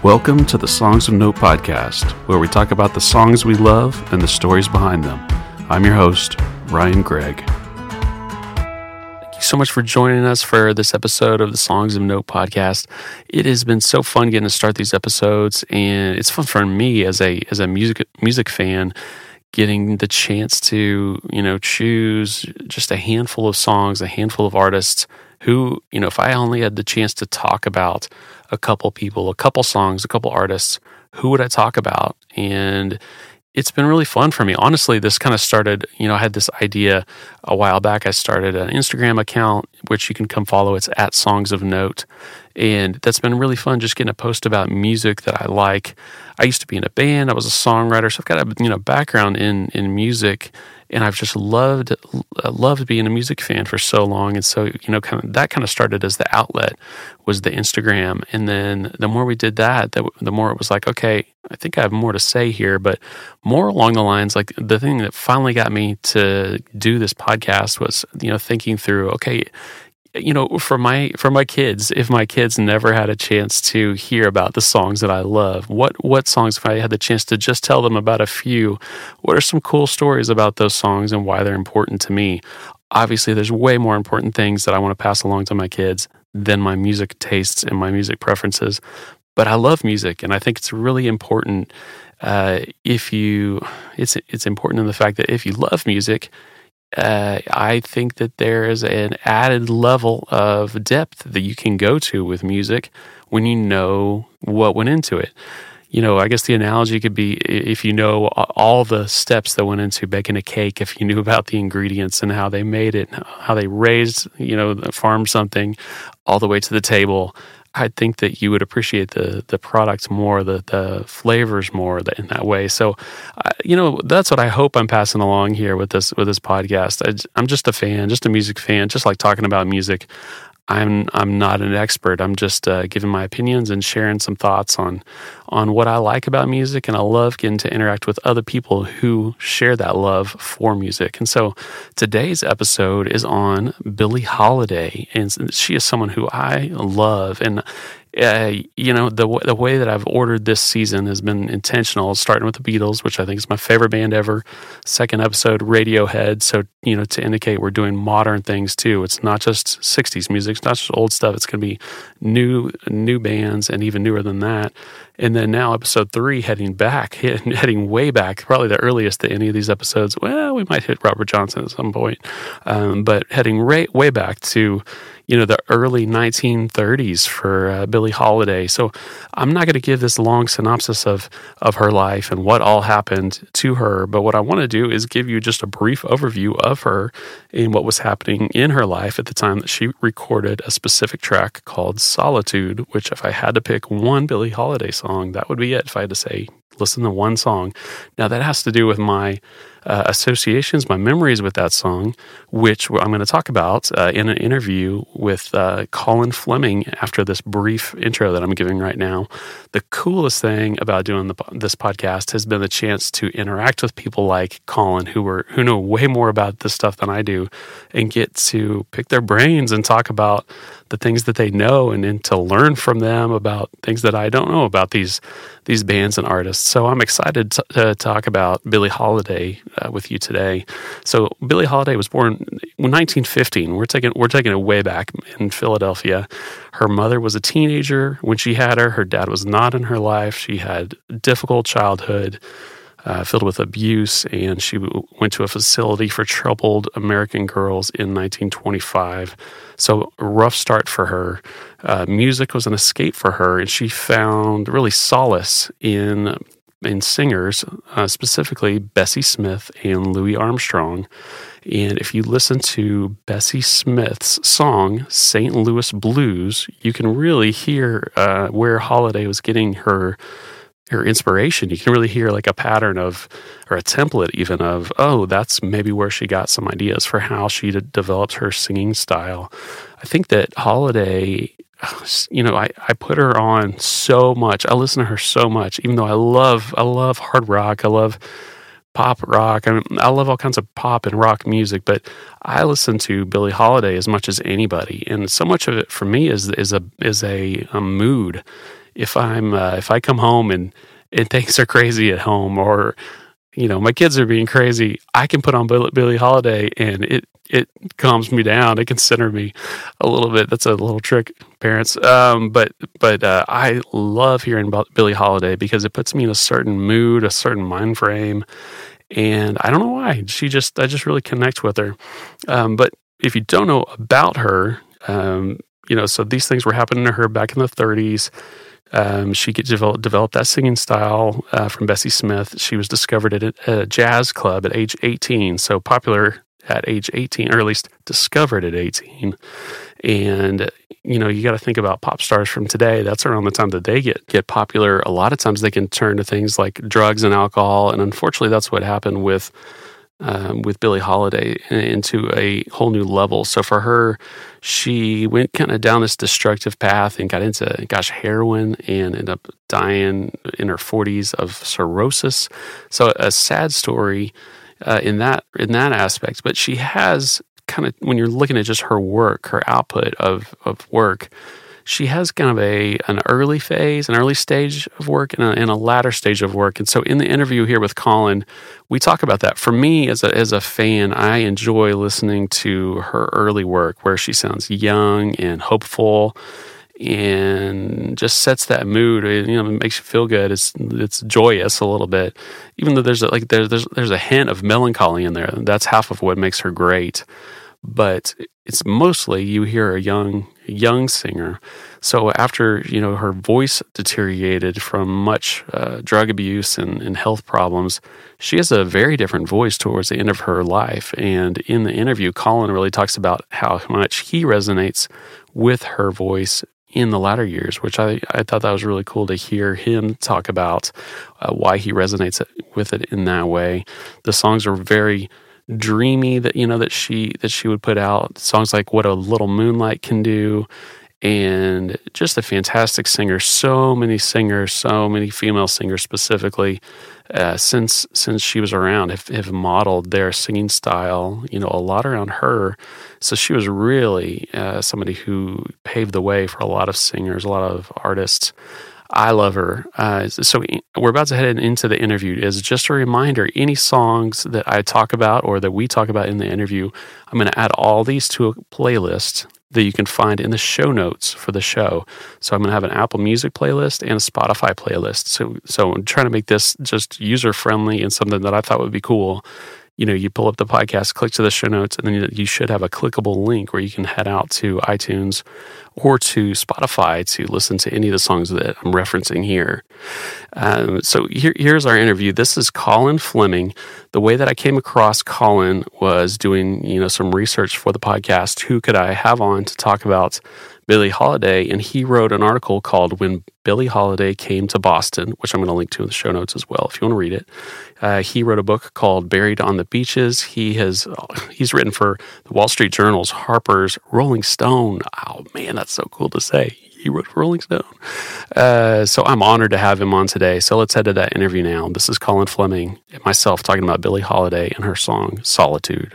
Welcome to the Songs of Note podcast, where we talk about the songs we love and the stories behind them. I'm your host, Ryan Gregg. Thank you so much for joining us for this episode of the Songs of Note podcast. It has been so fun getting to start these episodes, and it's fun for me as a music fan, getting the chance to, choose just a handful of songs, a handful of artists who, if I only had the chance to talk about a couple people, a couple songs, a couple artists, who would I talk about? And it's been really fun for me. Honestly, this kind of started, I had this idea a while back. I started an Instagram account, which you can come follow. It's at Songs of Note. And that's been really fun, just getting a post about music that I like. I used to be in a band. I was a songwriter. So I've got a, background in music. And I've just loved being a music fan for so long. And so, that kind of started as the outlet was the Instagram. And then the more we did that, the more it was like, okay, I think I have more to say here, but more along the lines, like the thing that finally got me to do this podcast was, thinking through, okay, for my kids, if my kids never had a chance to hear about the songs that I love, what songs, if I had the chance to just tell them about a few, what are some cool stories about those songs and why they're important to me? Obviously, there's way more important things that I want to pass along to my kids than my music tastes and my music preferences. But I love music, and I think it's really important. It's important in the fact that if you love music, I think that there is an added level of depth that you can go to with music when you know what went into it. I guess the analogy could be if you know all the steps that went into baking a cake, if you knew about the ingredients and how they made it, how they raised, farmed something all the way to the table, I think that you would appreciate the product more, the flavors more in that way. So, that's what I hope I'm passing along here with this podcast. I'm just a fan, just a music fan, just like talking about music. I'm not an expert. I'm just giving my opinions and sharing some thoughts on what I like about music, and I love getting to interact with other people who share that love for music. And so today's episode is on Billie Holiday, and she is someone who I love. And the way that I've ordered this season has been intentional, starting with the Beatles, which I think is my favorite band ever. Second episode, Radiohead. So, to indicate we're doing modern things too. It's not just 60s music. It's not just old stuff. It's going to be new bands and even newer than that. And then now episode 3, heading way back, probably the earliest that any of these episodes, well, we might hit Robert Johnson at some point, but heading way back to, the early 1930s for Billie Holiday. So I'm not going to give this long synopsis of her life and what all happened to her, but what I want to do is give you just a brief overview of her and what was happening in her life at the time that she recorded a specific track called Solitude, which if I had to pick one Billie Holiday song, that would be it. If I had to say, listen to one song. Now that has to do with my associations, my memories with that song, which I'm going to talk about in an interview with Colin Fleming after this brief intro that I'm giving right now. The coolest thing about doing this podcast has been the chance to interact with people like Colin, who know way more about this stuff than I do, and get to pick their brains and talk about the things that they know, and to learn from them about things that I don't know about these bands and artists. So I'm excited to talk about Billie Holiday with you today. So Billie Holiday was born in 1915. We're taking it way back in Philadelphia. Her mother was a teenager when she had her. Her dad was not in her life. She had a difficult childhood filled with abuse, and she went to a facility for troubled American girls in 1925. So a rough start for her. Music was an escape for her, and she found really solace in singers, specifically Bessie Smith and Louis Armstrong. And if you listen to Bessie Smith's song, St. Louis Blues, you can really hear where Holiday was getting her inspiration. You can really hear like a pattern of, or a template even of, that's maybe where she got some ideas for how she developed her singing style. I think that Holiday, I put her on so much. I listen to her so much, even though I love hard rock. I love pop rock. I love all kinds of pop and rock music, but I listen to Billie Holiday as much as anybody. And so much of it for me is a mood. if I come home and things are crazy at home, or my kids are being crazy, I can put on Billie Holiday and it calms me down. It can center me a little bit. That's a little trick, parents. But I love hearing about Billie Holiday because it puts me in a certain mood, a certain mind frame, and I don't know why. I just really connect with her. But if you don't know about her, so these things were happening to her back in the 30s. She developed that singing style from Bessie Smith. She was discovered at a jazz club at age 18, so popular at age 18, or at least discovered at 18. And, you got to think about pop stars from today. That's around the time that they get popular. A lot of times they can turn to things like drugs and alcohol, and unfortunately that's what happened with Billie Holiday into a whole new level. So for her, she went kind of down this destructive path and got into, heroin, and ended up dying in her 40s of cirrhosis. So a sad story in that aspect. But she has kind of, when you're looking at just her work, her output of work, she has kind of an early phase, an early stage of work, and a latter stage of work. And so in the interview here with Colin, we talk about that. For me, as a fan, I enjoy listening to her early work where she sounds young and hopeful and just sets that mood. It makes you feel good. It's joyous a little bit, even though there's a hint of melancholy in there. That's half of what makes her great. But it's mostly you hear a young singer. So after her voice deteriorated from much drug abuse and health problems, she has a very different voice towards the end of her life. And in the interview, Colin really talks about how much he resonates with her voice in the latter years, which I thought that was really cool to hear him talk about why he resonates with it in that way. The songs are very dreamy that she would put out, songs like What a Little Moonlight Can Do, and just a fantastic singer. So many singers, so many female singers specifically, since she was around, have modeled their singing style, a lot around her. So she was really somebody who paved the way for a lot of singers, a lot of artists. I love her. So we're about to head into the interview. As just a reminder, any songs that I talk about or that we talk about in the interview, I'm going to add all these to a playlist that you can find in the show notes for the show. So I'm going to have an Apple Music playlist and a Spotify playlist. So I'm trying to make this just user-friendly and something that I thought would be cool. You pull up the podcast, click to the show notes, and then you should have a clickable link where you can head out to iTunes or to Spotify to listen to any of the songs that I'm referencing here. So here's our interview. This is Colin Fleming. The way that I came across Colin was doing, some research for the podcast. Who could I have on to talk about Billie Holiday? And he wrote an article called When Billie Holiday Came to Boston, which I'm going to link to in the show notes as well if you want to read it. He wrote a book called Buried on the Beaches. He's written for the Wall Street Journal's, Harper's, Rolling Stone. Oh man, that's so cool to say. He wrote for Rolling Stone. So I'm honored to have him on today. So let's head to that interview now. This is Colin Fleming and myself talking about Billie Holiday and her song Solitude.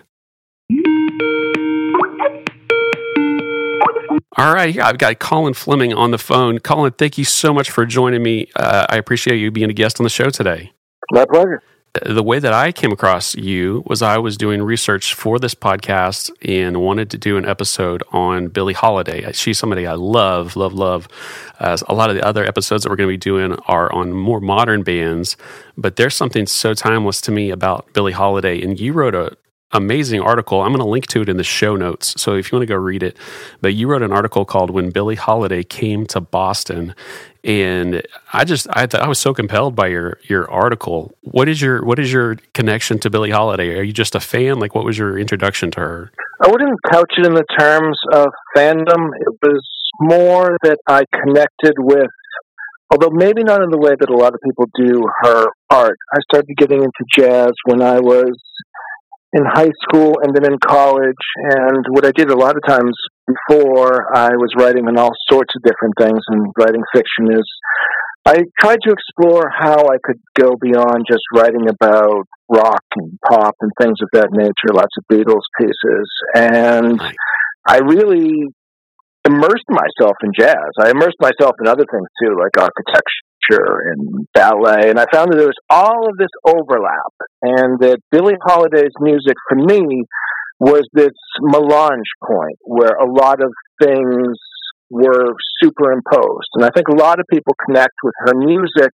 All right, I've got Colin Fleming on the phone. Colin, thank you so much for joining me. I appreciate you being a guest on the show today. My pleasure. The way that I came across you was I was doing research for this podcast and wanted to do an episode on Billie Holiday. She's somebody I love. A lot of the other episodes that we're going to be doing are on more modern bands, but there's something so timeless to me about Billie Holiday, and you wrote an amazing article. I'm going to link to it in the show notes, so if you want to go read it. But you wrote an article called When Billie Holiday Came to Boston, and I was so compelled by your article. What is your connection to Billie Holiday? Are you just a fan? Like, what was your introduction to her? I wouldn't couch it in the terms of fandom. It was more that I connected with, although maybe not in the way that a lot of people do, her art. I started getting into jazz when I was in high school and then in college, and what I did a lot of times before I was writing on all sorts of different things and writing fiction is I tried to explore how I could go beyond just writing about rock and pop and things of that nature, lots of Beatles pieces. And I really immersed myself in jazz. I immersed myself in other things too, like architecture and ballet, and I found that there was all of this overlap, and that Billie Holiday's music for me was this melange point where a lot of things were superimposed. And I think a lot of people connect with her music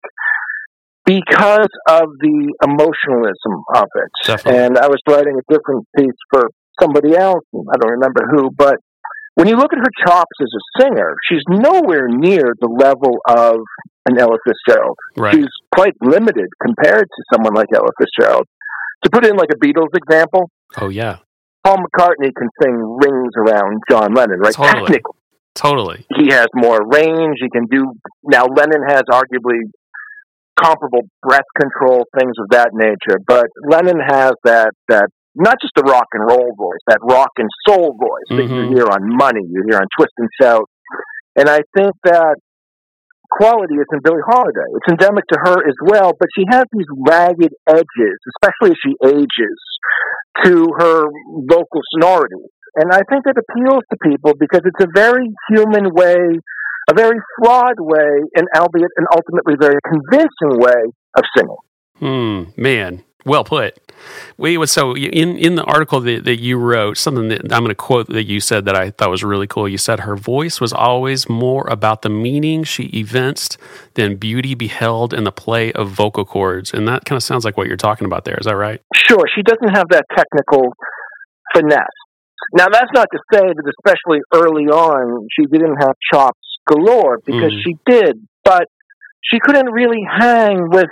because of the emotionalism of it. Definitely. And I was writing a different piece for somebody else, I don't remember who, but when you look at her chops as a singer, she's nowhere near the level of an Ella Fitzgerald. Right. She's quite limited compared to someone like Ella Fitzgerald. To put in like a Beatles example, Oh, yeah. Paul McCartney can sing Rings Around John Lennon, right? Totally. He has more range. He can do... Now, Lennon has arguably comparable breath control, things of that nature, but Lennon has that not just the rock and roll voice, that rock and soul voice that you hear on Money, you hear on Twist and Shout. And I think that quality is in Billie Holiday. It's endemic to her as well, but she has these ragged edges, especially as she ages, to her vocal sonority. And I think that appeals to people because it's a very human way, a very flawed way, and albeit an ultimately very convincing way of singing. Man, well put. So in the article that you wrote, something that I'm going to quote that you said that I thought was really cool. You said her voice was always more about the meaning she evinced than beauty beheld in the play of vocal cords. And that kind of sounds like what you're talking about there. Is that right? Sure. She doesn't have that technical finesse. Now, that's not to say that especially early on, she didn't have chops galore, because she did, but she couldn't really hang with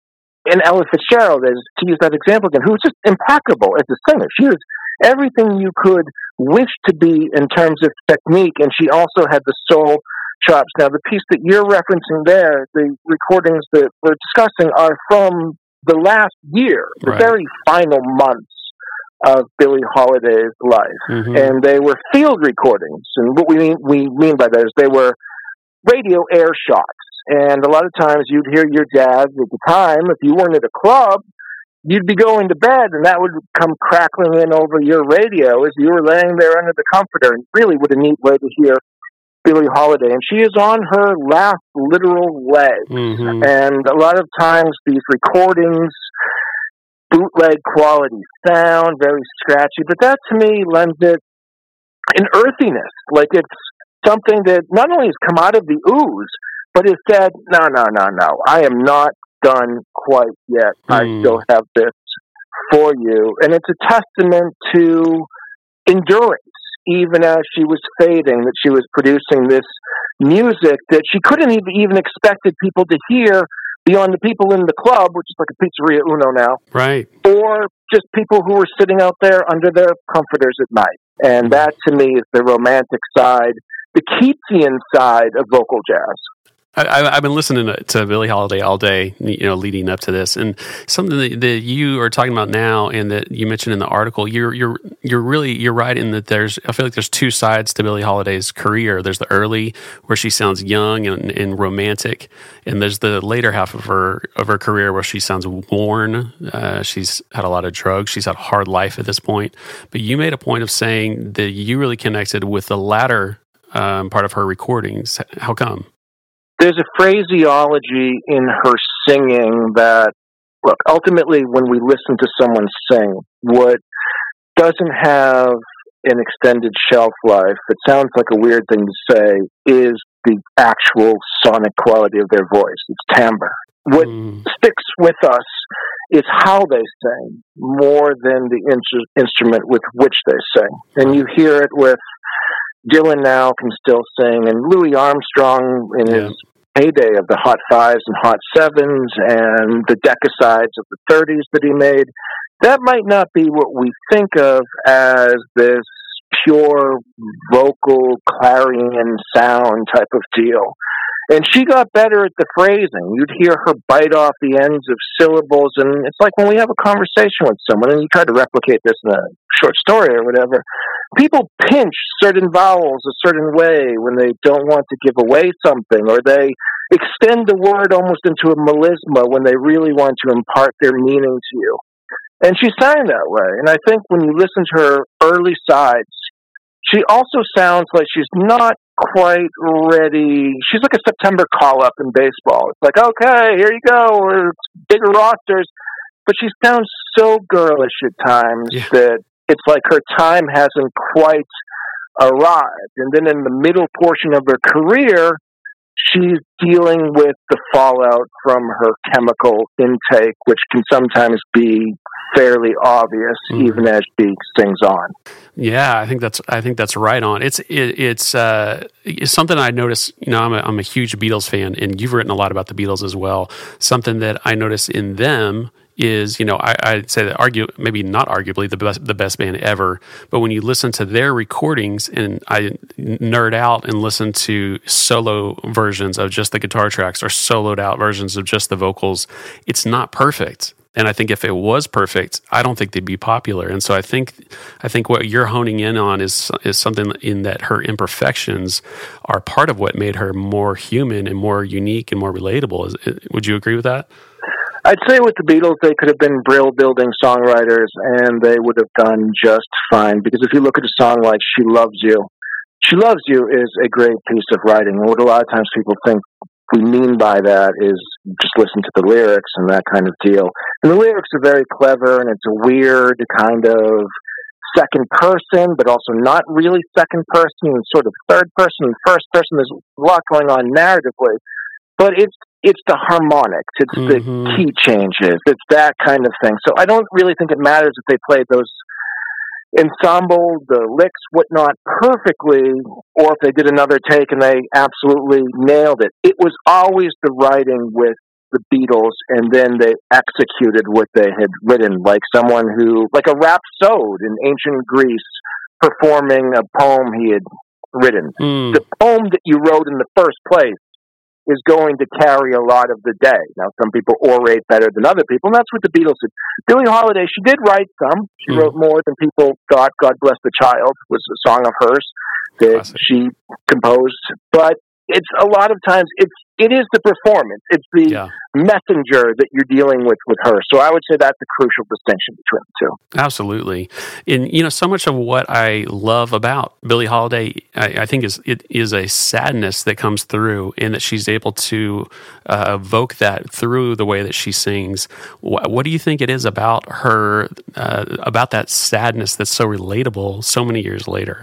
an Ella Fitzgerald, to use that example again, who was just impeccable as a singer. She was everything you could wish to be in terms of technique, and she also had the soul chops. Now, the piece that you're referencing there, the recordings that we're discussing, are from the last year, the very final months of Billie Holiday's life. And they were field recordings. And what we mean by that is they were radio air shots. And a lot of times you'd hear your jazz at the time. If you weren't at a club, you'd be going to bed, and that would come crackling in over your radio as you were laying there under the comforter. And really what a neat way to hear Billie Holiday. And she is on her last literal leg. And a lot of times these recordings, bootleg quality sound, very scratchy, but that to me lends it an earthiness. Like it's something that not only has come out of the ooze, but has said, no, I am not done quite yet. I still have this for you. And it's a testament to endurance, even as she was fading, that she was producing this music that she couldn't even expected people to hear beyond the people in the club, which is like a Pizzeria Uno now. Right. Or just people who were sitting out there under their comforters at night. And that, to me, is the romantic side, the Keatsian side of vocal jazz. I've been listening to Billie Holiday all day, leading up to this, and something that you are talking about now, and that you mentioned in the article. You're right in that I feel like there's two sides to Billie Holiday's career. There's the early, where she sounds young and romantic, and there's the later half of her career where she sounds worn. She's had a lot of drugs. She's had a hard life at this point. But you made a point of saying that you really connected with the latter part of her recordings. How come? There's a phraseology in her singing that, look, ultimately when we listen to someone sing, what doesn't have an extended shelf life, it sounds like a weird thing to say, is the actual sonic quality of their voice. It's timbre. What sticks with us is how they sing more than the instrument with which they sing. And you hear it with Dylan now can still sing, and Louis Armstrong in his heyday of the Hot Fives and Hot Sevens and the Decasides of the 30s that he made. That might not be what we think of as this pure vocal clarion sound type of deal. And she got better at the phrasing. You'd hear her bite off the ends of syllables, and it's like when we have a conversation with someone, and you try to replicate this in a short story or whatever, people pinch certain vowels a certain way when they don't want to give away something, or they extend the word almost into a melisma when they really want to impart their meaning to you. And she sang that way. And I think when you listen to her early sides, she also sounds like she's not quite ready. She's like a September call-up in baseball. It's like, okay, here you go, it's bigger rosters. But she sounds so girlish at times that it's like her time hasn't quite arrived. And then in the middle portion of her career, she's dealing with the fallout from her chemical intake, which can sometimes be fairly obvious, even as she sings on. Yeah, I think that's right on. It's something I notice. You know, I'm a huge Beatles fan, and you've written a lot about the Beatles as well. Something that I notice in them is, you know, I'd say that maybe not arguably the best band ever, but when you listen to their recordings, and I nerd out and listen to solo versions of just the guitar tracks or soloed out versions of just the vocals, it's not perfect. And I think if it was perfect, I don't think they'd be popular. And so I think what you're honing in on is something in that her imperfections are part of what made her more human and more unique and more relatable. Would you agree with that? I'd say with the Beatles, they could have been brill-building songwriters, and they would have done just fine. Because if you look at a song like She Loves You is a great piece of writing. And what a lot of times people think we mean by that is just listen to the lyrics and that kind of deal. And the lyrics are very clever, and it's a weird kind of second person, but also not really second person, sort of third person, first person. There's a lot going on narratively. But it's the harmonics, it's the key changes, it's that kind of thing. So I don't really think it matters if they played those ensemble, the licks, whatnot, perfectly, or if they did another take and they absolutely nailed it. It was always the writing with the Beatles, and then they executed what they had written, like a rhapsode in ancient Greece performing a poem he had written. The poem that you wrote in the first place is going to carry a lot of the day. Now, some people orate better than other people, and that's what the Beatles did. Billie Holiday, she did write some. She wrote more than people thought. God Bless the Child was a song of hers that she composed. But it's a lot of times, it is the performance. It's the messenger that you're dealing with her. So I would say that's a crucial distinction between the two. Absolutely. And, you know, so much of what I love about Billie Holiday, I think it is a sadness that comes through, and that she's able to evoke that through the way that she sings. What do you think it is about her, about that sadness that's so relatable so many years later?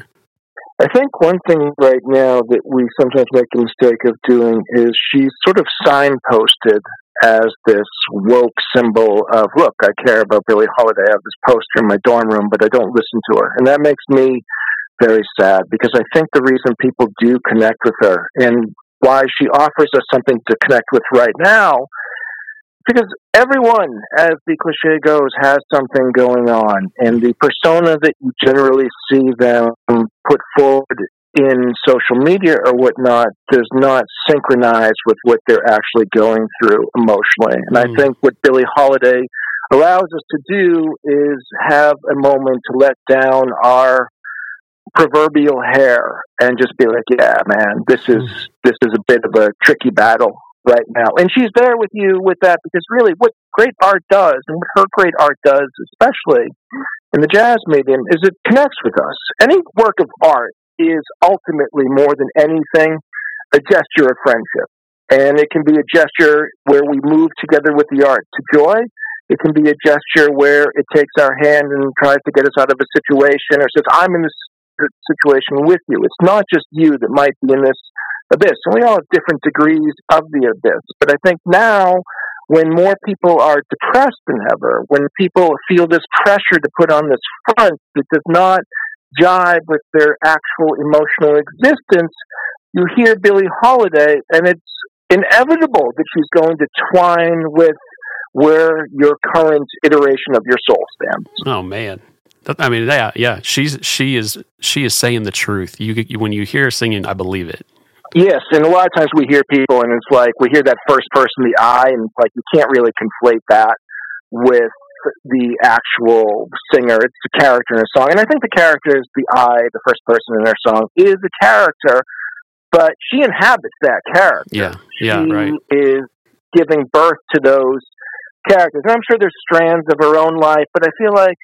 I think one thing right now that we sometimes make the mistake of doing is she's sort of signposted as this woke symbol of, look, I care about Billie Holiday. I have this poster in my dorm room, but I don't listen to her. And that makes me very sad, because I think the reason people do connect with her and why she offers us something to connect with right now, because everyone, as the cliche goes, has something going on, and the persona that you generally see them put forward in social media or whatnot does not synchronize with what they're actually going through emotionally. And I think what Billie Holiday allows us to do is have a moment to let down our proverbial hair and just be like, yeah, man, this is a bit of a tricky battle right now. And she's there with you with that, because really what great art does, and what her great art does, especially in the jazz medium, is it connects with us. Any work of art is ultimately, more than anything, a gesture of friendship. And it can be a gesture where we move together with the art to joy. It can be a gesture where it takes our hand and tries to get us out of a situation, or says, I'm in this situation with you. It's not just you that might be in this abyss. And we all have different degrees of the abyss. But I think now, when more people are depressed than ever, when people feel this pressure to put on this front that does not jibe with their actual emotional existence, you hear Billie Holiday, and it's inevitable that she's going to twine with where your current iteration of your soul stands. Oh, man. I mean, yeah. She is saying the truth. When you hear her singing, I believe it. Yes, and a lot of times we hear people, and it's like we hear that first person, the I, and it's like you can't really conflate that with the actual singer. It's the character in a song. And I think the character is the I, the first person in their song, is a character, but she inhabits that character. Yeah, right. She is giving birth to those characters. And I'm sure there's strands of her own life, but I feel like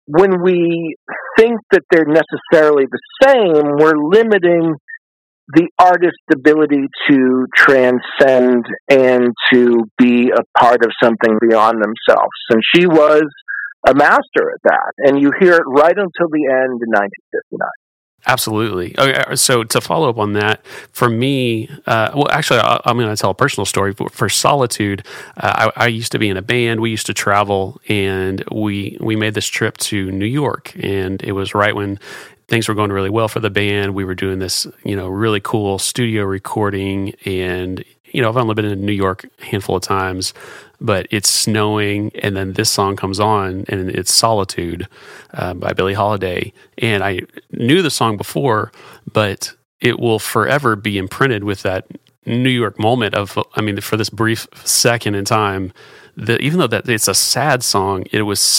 when we think that they're necessarily the same, we're limiting the artist's ability to transcend and to be a part of something beyond themselves. And she was a master at that. And you hear it right until the end in 1959. Absolutely. Okay, so to follow up on that, for me, well, actually, I'm going to tell a personal story. For Solitude, I used to be in a band. We used to travel, and we made this trip to New York, and it was right when things were going really well for the band. We were doing this, really cool studio recording, and I've only been in New York a handful of times, but it's snowing, and then this song comes on, and it's Solitude by Billie Holiday. And I knew the song before, but it will forever be imprinted with that New York moment for this brief second in time, that even though that it's a sad song, it's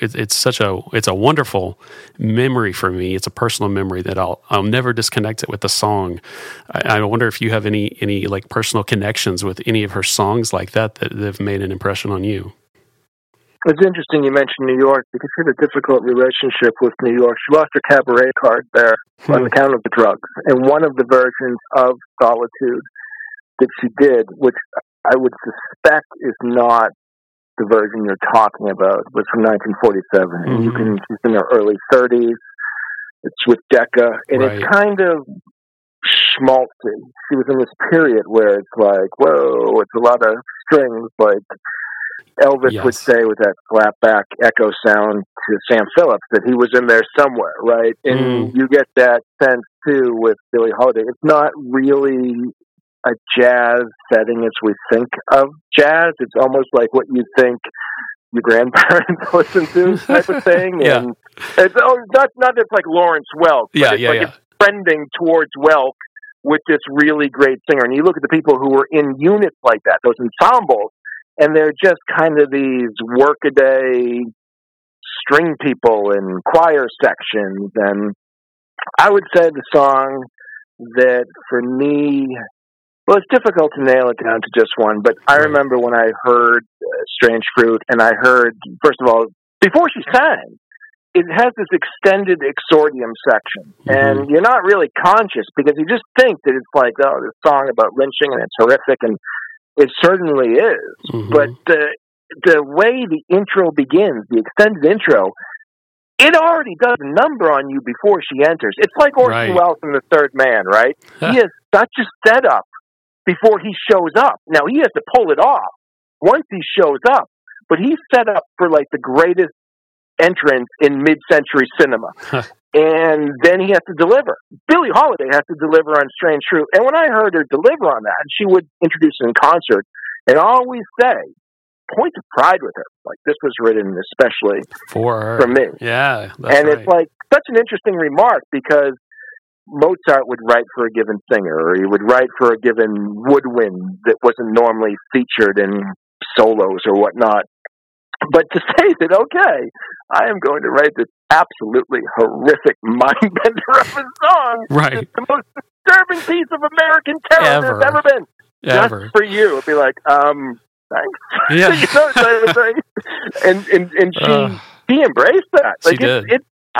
a wonderful memory for me. It's a personal memory that I'll never disconnect it with the song. I wonder if you have any like personal connections with any of her songs like that have made an impression on you. It's interesting you mentioned New York, because she had a difficult relationship with New York. She lost her cabaret card there on account of the drugs. And one of the versions of Solitude that she did, which I would suspect is not the version you're talking about, was from 1947. Mm-hmm. And she's in her early 30s. It's with Decca, and It's kind of schmaltzy. She was in this period where it's like, whoa, it's a lot of strings, like Elvis would say with that slapback echo sound to Sam Phillips, that he was in there somewhere, right? And you get that sense, too, with Billie Holiday. It's not really a jazz setting as we think of jazz. It's almost like what you think your grandparents listen to, type of thing. Yeah. And it's not just like Lawrence Welk, but it's trending towards Welk with this really great singer. And you look at the people who were in units like that, those ensembles, and they're just kind of these workaday string people in choir sections. And I would say the song that for me, well, it's difficult to nail it down to just one, but I remember when I heard Strange Fruit, and I heard, first of all, before she sang, it has this extended exordium section, and you're not really conscious, because you just think that it's like, oh, this song about lynching, and it's horrific, and it certainly is, but the way the intro begins, the extended intro, it already does a number on you before she enters. It's like Orson Welles in The Third Man, right? He has such a setup before he shows up. Now, he has to pull it off once he shows up, but he's set up for like the greatest entrance in mid-century cinema. And then he has to deliver. Billie Holiday has to deliver on Strange Fruit. And when I heard her deliver on that, and she would introduce it in concert, and always say, points of pride with her. Like, this was written especially for her. For me. Yeah. And it's like such an interesting remark, because Mozart would write for a given singer, or he would write for a given woodwind that wasn't normally featured in solos or whatnot. But to say that, okay, I am going to write this absolutely horrific mind-bender of a song. Right. It's the most disturbing piece of American terror there's ever been. Ever. Just for you. It'd be like, thanks. Yeah. Type of thing. And she embraced that. Like, she did.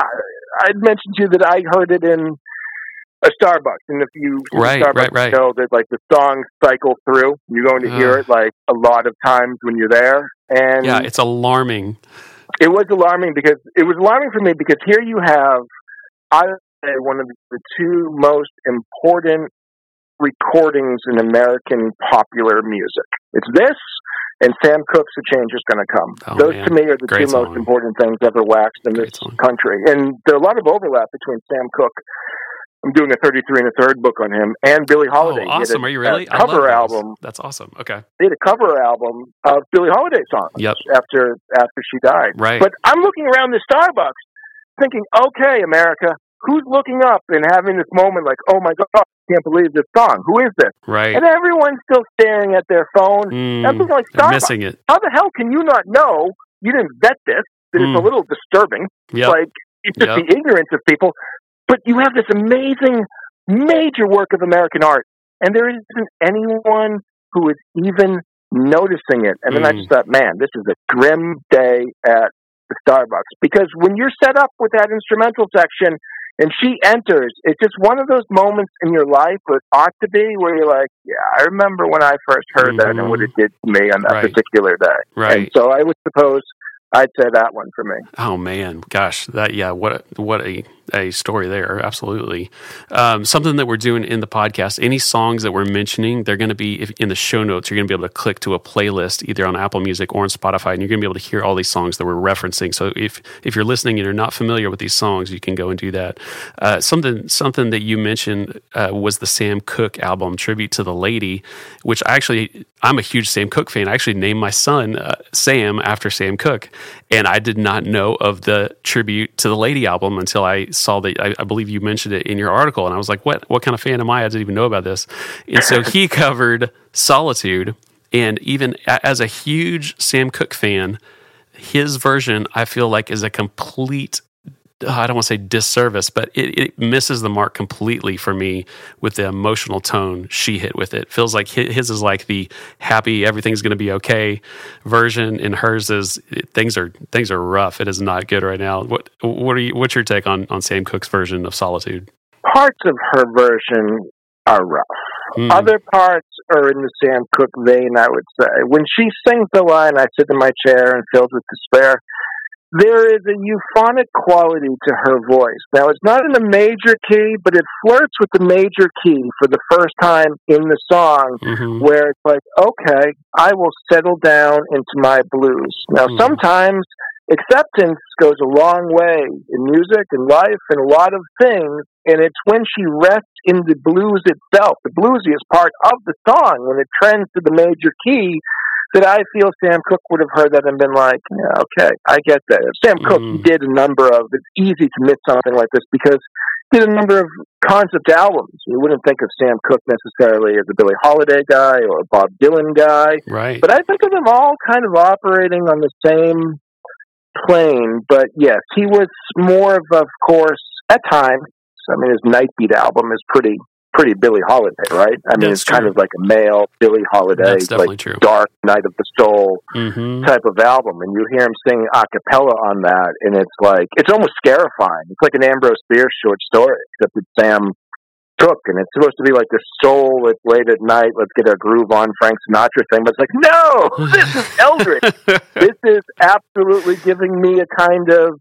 I'd mentioned to you that I heard it in a Starbucks, and if you Starbucks know that like the songs cycle through, you're going to hear it like a lot of times when you're there. And yeah, it's alarming. It was alarming for me, because here you have, I would say, one of the two most important recordings in American popular music. It's this and Sam Cooke's "A Change Is Gonna Come." Those to me are the two most important things ever waxed in this country. And there are a lot of overlap between Sam Cooke. I'm doing a 33 1/3 book on him, and Billie Holiday. Oh, awesome. Are you really? A cover album. That's awesome. Okay. They had a cover album of Billie Holiday songs after she died. Right. But I'm looking around the Starbucks thinking, okay, America, who's looking up and having this moment like, oh my God, I can't believe this song. Who is this? Right. And everyone's still staring at their phone. I'm thinking, like, Starbucks, missing it. how the hell can you not know? You didn't vet this. That it's a little disturbing. Yep. Like, it's just the ignorance of people. But you have this amazing, major work of American art, and there isn't anyone who is even noticing it. And then I just thought, man, this is a grim day at the Starbucks, because when you're set up with that instrumental section and she enters, it's just one of those moments in your life, or it ought to be, where you're like, yeah, I remember when I first heard that and what it did to me on that particular day. Right. And so I would suppose I'd say that one for me. Oh man, gosh, what a story there. Absolutely. Something that we're doing in the podcast, any songs that we're mentioning, they're going to be in the show notes. You're going to be able to click to a playlist either on Apple Music or on Spotify, and you're going to be able to hear all these songs that we're referencing. So if you're listening and you're not familiar with these songs, you can go and do that. Something that you mentioned was the Sam Cooke album, Tribute to the Lady, which I'm a huge Sam Cooke fan. I actually named my son Sam after Sam Cooke, and I did not know of the Tribute to the Lady album until I saw that. I believe you mentioned it in your article, and I was like, what kind of fan am I? I didn't even know about this. And so he covered Solitude, and even as a huge Sam Cooke fan, his version, I feel like, is a complete, I don't want to say disservice, but it misses the mark completely for me with the emotional tone she hit with it. Feels like his is like the happy, everything's going to be okay version, and hers is things are rough. It is not good right now. What's your take on Sam Cooke's version of Solitude? Parts of her version are rough. Other parts are in the Sam Cooke vein, I would say. When she sings the line, I sit in my chair and filled with despair, there is a euphonic quality to her voice. Now, it's not in a major key, but it flirts with the major key for the first time in the song, where it's like, okay, I will settle down into my blues. Now, sometimes acceptance goes a long way in music and life and a lot of things, and it's when she rests in the blues itself, the bluesiest part of the song, when it trends to the major key, that I feel Sam Cooke would have heard that and been like, yeah, okay, I get that. If Sam Cooke did a number of, it's easy to miss something like this because he did a number of concept albums. You wouldn't think of Sam Cooke necessarily as a Billie Holiday guy or a Bob Dylan guy. Right. But I think of them all kind of operating on the same plane. But yes, he was more of course, at times, I mean, his Nightbeat album is pretty Billie Holiday, right? I mean, it's kind of like a male Billie Holiday, like true. Dark Night of the Soul type of album. And you hear him sing a cappella on that, and it's like, it's almost scarifying. It's like an Ambrose Bierce short story, except it's Sam Cooke, and it's supposed to be like the soul, it's late at night, let's get our groove on, Frank Sinatra thing. But it's like, no, this is Eldritch. This is absolutely giving me a kind of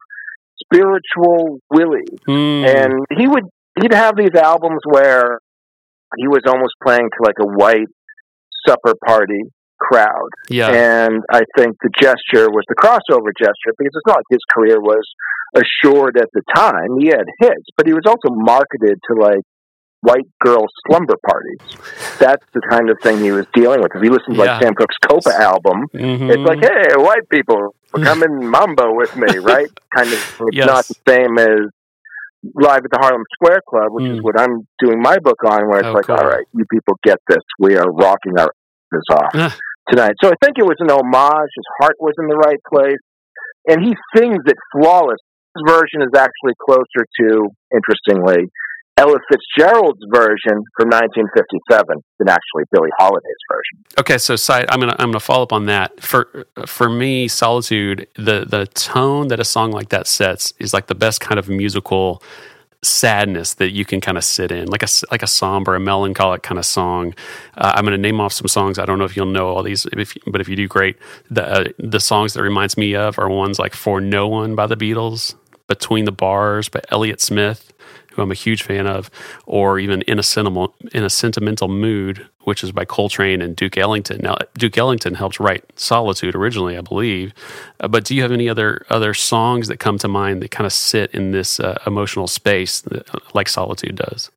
spiritual Willie. And he'd have these albums where he was almost playing to like a white supper party crowd. Yeah. And I think the gesture was the crossover gesture, because it's not like his career was assured at the time. He had hits, but he was also marketed to like white girl slumber parties. That's the kind of thing he was dealing with. If you listen to like Sam Cooke's Copa album, it's like, hey, white people, come in mambo with me, right? Kind of, it's not the same as Live at the Harlem Square Club, which is what I'm doing my book on, where it's like, all right, you people get this. We are rocking our asses off tonight. So I think it was an homage. His heart was in the right place. And he sings it flawless. His version is actually closer to, interestingly, Ella Fitzgerald's version from 1957 than actually Billie Holiday's version. Okay, so I'm gonna follow up on that. For me, Solitude, the tone that a song like that sets is like the best kind of musical sadness that you can kind of sit in, like a somber, a melancholic kind of song. I'm going to name off some songs. I don't know if you'll know all these, but if you do, great. The songs that reminds me of are ones like For No One by the Beatles, Between the Bars by Elliott Smith, who I'm a huge fan of, or even In a Sentimental Mood, which is by Coltrane and Duke Ellington. Now, Duke Ellington helped write Solitude originally, I believe. But do you have any other songs that come to mind that kind of sit in this emotional space like Solitude does?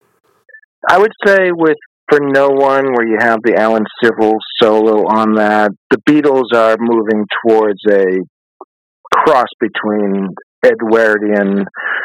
I would say with For No One, where you have the Alan Civil solo on that, the Beatles are moving towards a cross between Edwardian,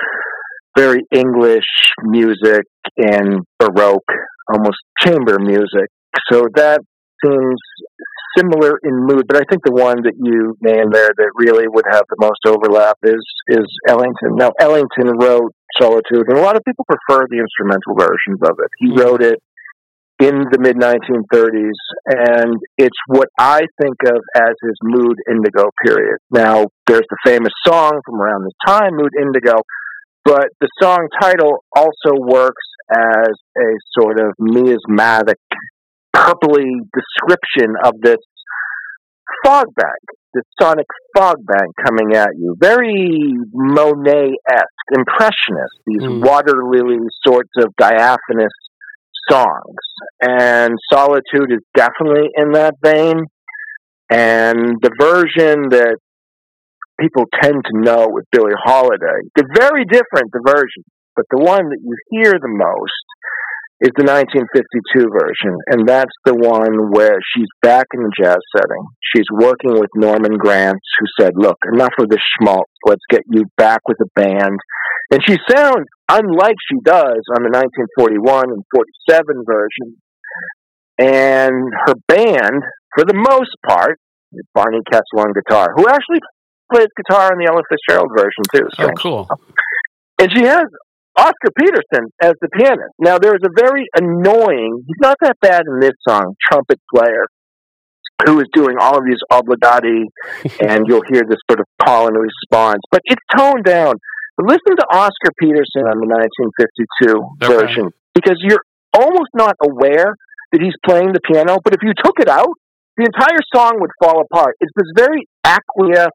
very English music and Baroque, almost chamber music. So that seems similar in mood, but I think the one that you named there that really would have the most overlap is Ellington. Now, Ellington wrote Solitude, and a lot of people prefer the instrumental versions of it. He wrote it in the mid-1930s, and it's what I think of as his Mood Indigo period. Now, there's the famous song from around this time, Mood Indigo, but the song title also works as a sort of miasmatic, purpley description of this fog bank, this sonic fog bank coming at you. Very Monet-esque, impressionist, these water lily sorts of diaphanous songs. And Solitude is definitely in that vein. And the version that people tend to know with Billie Holiday, they're very different, the versions, but the one that you hear the most is the 1952 version, and that's the one where she's back in the jazz setting. She's working with Norman Granz, who said, look, enough of this schmaltz, let's get you back with a band. And she sounds unlike she does on the 1941 and 47 version. And her band, for the most part, is Barney Kessel on guitar, who actually plays guitar in the Ella Fitzgerald version, too. Oh, cool. And she has Oscar Peterson as the pianist. Now, there's a very annoying, he's not that bad in this song, trumpet player, who is doing all of these obligati, and you'll hear this sort of call and response, but it's toned down. But listen to Oscar Peterson on the 1952 version, because you're almost not aware that he's playing the piano, but if you took it out, the entire song would fall apart. It's this very aqueous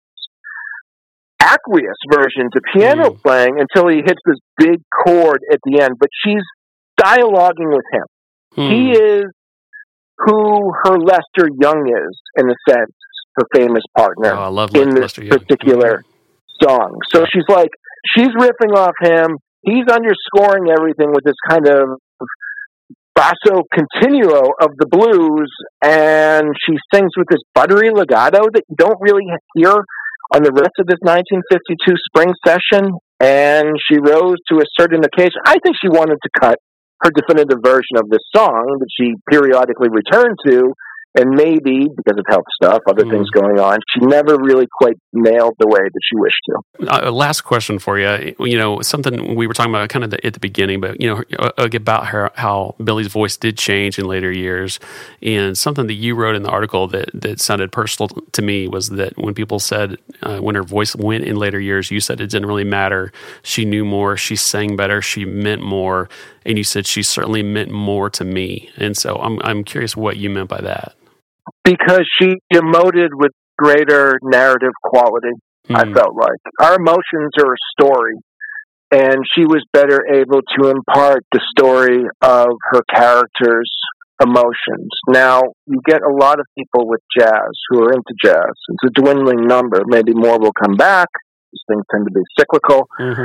version to piano playing until he hits this big chord at the end, but she's dialoguing with him. He is who her Lester Young is, in a sense, her famous partner in this particular song. So she's riffing off him, he's underscoring everything with this kind of basso continuo of the blues, and she sings with this buttery legato that you don't really hear on the rest of this 1952 spring session, and she rose to a certain occasion. I think she wanted to cut her definitive version of this song that she periodically returned to, and maybe, because of health stuff, other things going on, she never really quite nailed the way that she wished to. Last question for you. Something we were talking about kind of at the beginning, but, about how Billie's voice did change in later years. And something that you wrote in the article that sounded personal to me was that when people said, when her voice went in later years, you said it didn't really matter. She knew more. She sang better. She meant more. And you said she certainly meant more to me. And so I'm curious what you meant by that. Because she emoted with greater narrative quality, I felt like. Our emotions are a story, and she was better able to impart the story of her character's emotions. Now, you get a lot of people with jazz who are into jazz. It's a dwindling number. Maybe more will come back. These things tend to be cyclical.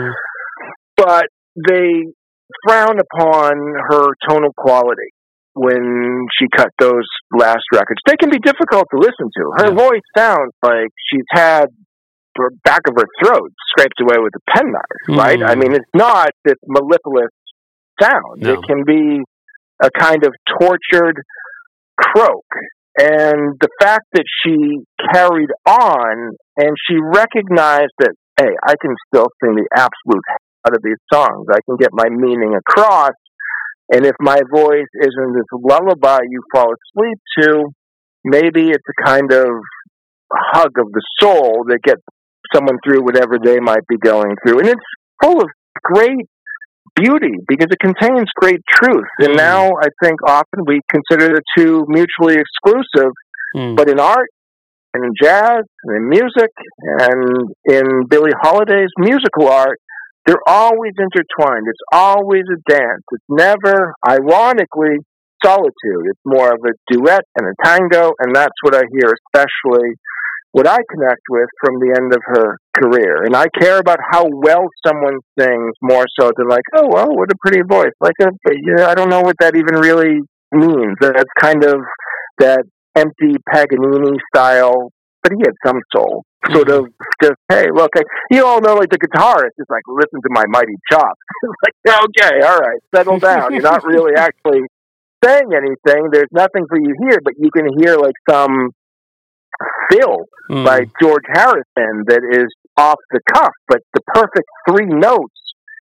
But they frown upon her tonal quality when she cut those last records. They can be difficult to listen to. Her voice sounds like she's had the back of her throat scraped away with a penknife, right? I mean, it's not this mellifluous sound. No. It can be a kind of tortured croak. And the fact that she carried on and she recognized that, hey, I can still sing the absolute out of these songs. I can get my meaning across. And if my voice isn't this lullaby you fall asleep to, maybe it's a kind of hug of the soul that gets someone through whatever they might be going through. And it's full of great beauty because it contains great truth. And now I think often we consider the two mutually exclusive, but in art and in jazz and in music and in Billie Holiday's musical art, they're always intertwined. It's always a dance. It's never, ironically, solitude. It's more of a duet and a tango, and that's what I hear, especially what I connect with from the end of her career. And I care about how well someone sings more so than like, oh, well, what a pretty voice. I don't know what that even really means. That's kind of that empty Paganini style, but he had some soul. Sort of just, hey, look, you all know, like the guitarist is like, listen to my mighty chops. It's like, okay, all right, settle down. You're not really actually saying anything. There's nothing for you here, but you can hear like some fill by George Harrison that is off the cuff, but the perfect three notes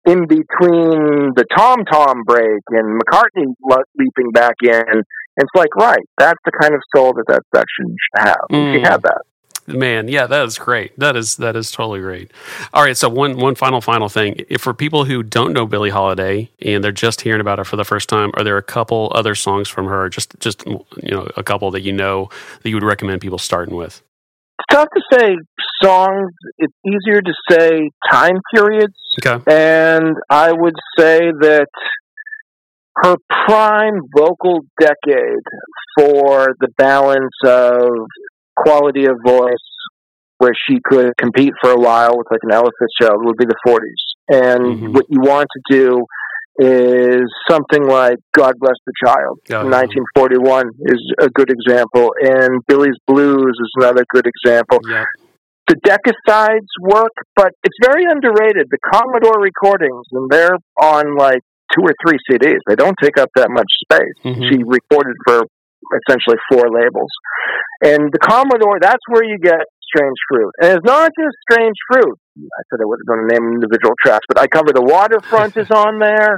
in between the tom-tom break and McCartney leaping back in. It's like, right, that's the kind of soul that section should have. She had that. Man, yeah, that is great. That is totally great. All right, so one final thing. If for people who don't know Billie Holiday and they're just hearing about her for the first time, are there a couple other songs from her, just a couple that that you would recommend people starting with? It's tough to say songs. It's easier to say time periods. Okay. And I would say that her prime vocal decade for the balance of quality of voice, where she could compete for a while with like an Ella Fitzgerald, would be the 40s. And what you want to do is something like God Bless the Child. 1941 is a good example, and Billie's Blues is another good example. Yeah. The Decasides work, but it's very underrated. The Commodore recordings, and they're on like 2 or 3 CDs. They don't take up that much space. She recorded for essentially 4 labels. And the Commodore, that's where you get Strange Fruit. And it's not just Strange Fruit. I said I wasn't going to name individual tracks, but I Cover the Waterfront is on there.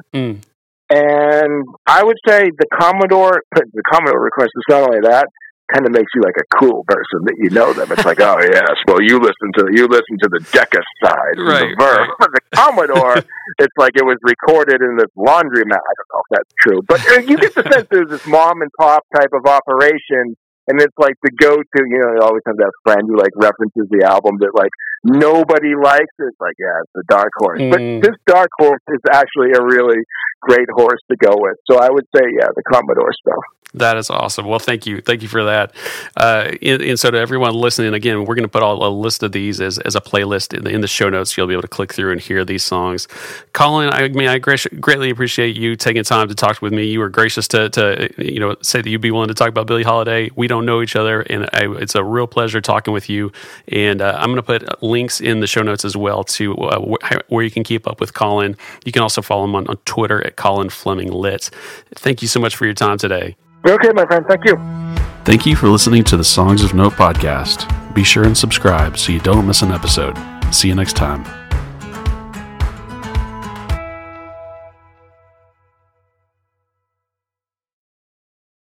And I would say the Commodore request is not only that, kind of makes you like a cool person that you know them. It's like, oh yes, well you listen to the Decaside, right, the Verve. Right. The Commodore, it's like it was recorded in this laundromat. I don't know if that's true, but you get the sense there's this mom and pop type of operation, and it's like the go-to. You always have that friend who like references the album that like nobody likes. It's like, yeah, it's a dark horse, but this dark horse is actually a really great horse to go with. So I would say, yeah, the Commodore stuff. That is awesome. Well, thank you for that. And so to everyone listening, again, we're going to put a list of these as a playlist in the show notes. You'll be able to click through and hear these songs. Colin, I greatly appreciate you taking time to talk with me. You were gracious to say that you'd be willing to talk about Billie Holiday. We don't know each other, and it's a real pleasure talking with you. And I'm going to put links in the show notes as well to where you can keep up with Colin. You can also follow him on Twitter at Colin Fleming Lit. Thank you so much for your time today. Okay, my friend. Thank you. Thank you for listening to the Songs of Note podcast. Be sure and subscribe so you don't miss an episode. See you next time.